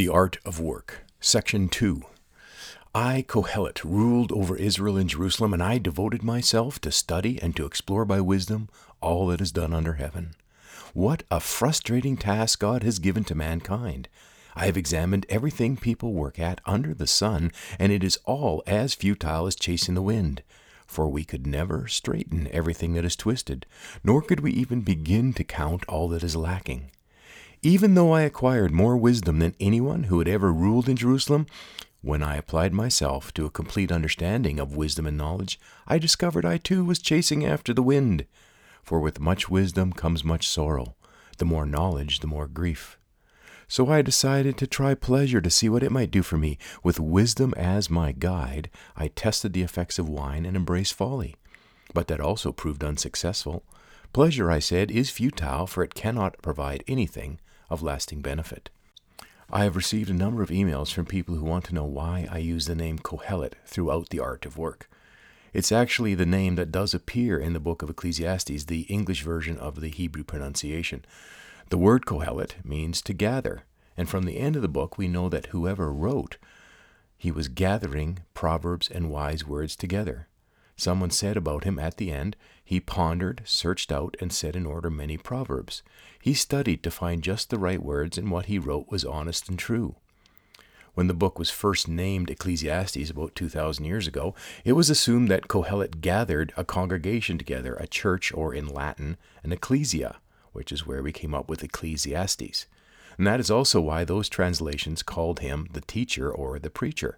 The Art of Work, Section 2. I, Kohelet, ruled over Israel and Jerusalem, and I devoted myself to study and to explore by wisdom all that is done under heaven. What a frustrating task God has given to mankind. I have examined everything people work at under the sun, and it is all as futile as chasing the wind. For we could never straighten everything that is twisted, nor could we even begin to count all that is lacking. Even though I acquired more wisdom than anyone who had ever ruled in Jerusalem, when I applied myself to a complete understanding of wisdom and knowledge, I discovered I too was chasing after the wind. For with much wisdom comes much sorrow. The more knowledge, the more grief. So I decided to try pleasure to see what it might do for me. With wisdom as my guide, I tested the effects of wine and embraced folly. But that also proved unsuccessful. Pleasure, I said, is futile, for it cannot provide anything of lasting benefit. I have received a number of emails from people who want to know why I use the name Kohelet throughout the Art of Work. It's actually the name that does appear in the book of Ecclesiastes, the English version of the Hebrew pronunciation. The word Kohelet means to gather, and from the end of the book we know that whoever wrote, he was gathering proverbs and wise words together. Someone said about him at the end, he pondered, searched out, and set in order many proverbs. He studied to find just the right words, and what he wrote was honest and true. When the book was first named Ecclesiastes about 2,000 years ago, it was assumed that Kohelet gathered a congregation together, a church, or in Latin, an ecclesia, which is where we came up with Ecclesiastes. And that is also why those translations called him the teacher or the preacher.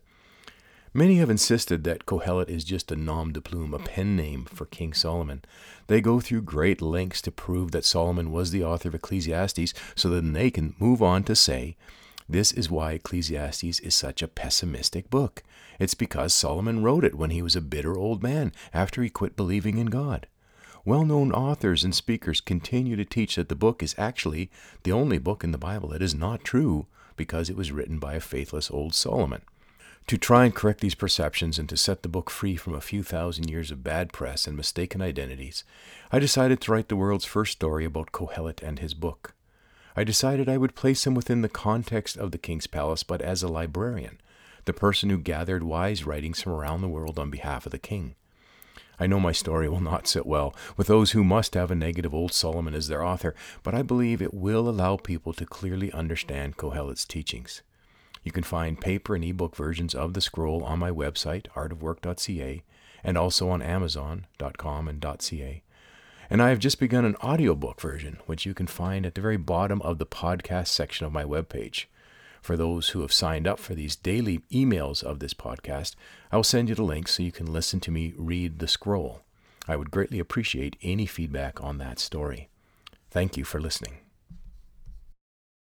Many have insisted that Kohelet is just a nom de plume, a pen name for King Solomon. They go through great lengths to prove that Solomon was the author of Ecclesiastes, so then they can move on to say, this is why Ecclesiastes is such a pessimistic book. It's because Solomon wrote it when he was a bitter old man after he quit believing in God. Well-known authors and speakers continue to teach that the book is actually the only book in the Bible that is not true because it was written by a faithless old Solomon. To try and correct these perceptions and to set the book free from a few thousand years of bad press and mistaken identities, I decided to write the world's first story about Kohelet and his book. I decided I would place him within the context of the king's palace, but as a librarian, the person who gathered wise writings from around the world on behalf of the king. I know my story will not sit well with those who must have a negative old Solomon as their author, but I believe it will allow people to clearly understand Kohelet's teachings. You can find paper and ebook versions of the scroll on my website, artofwork.ca, and also on amazon.com and .ca. And I have just begun an audiobook version, which you can find at the very bottom of the podcast section of my webpage. For those who have signed up for these daily emails of this podcast, I will send you the link so you can listen to me read the scroll. I would greatly appreciate any feedback on that story. Thank you for listening.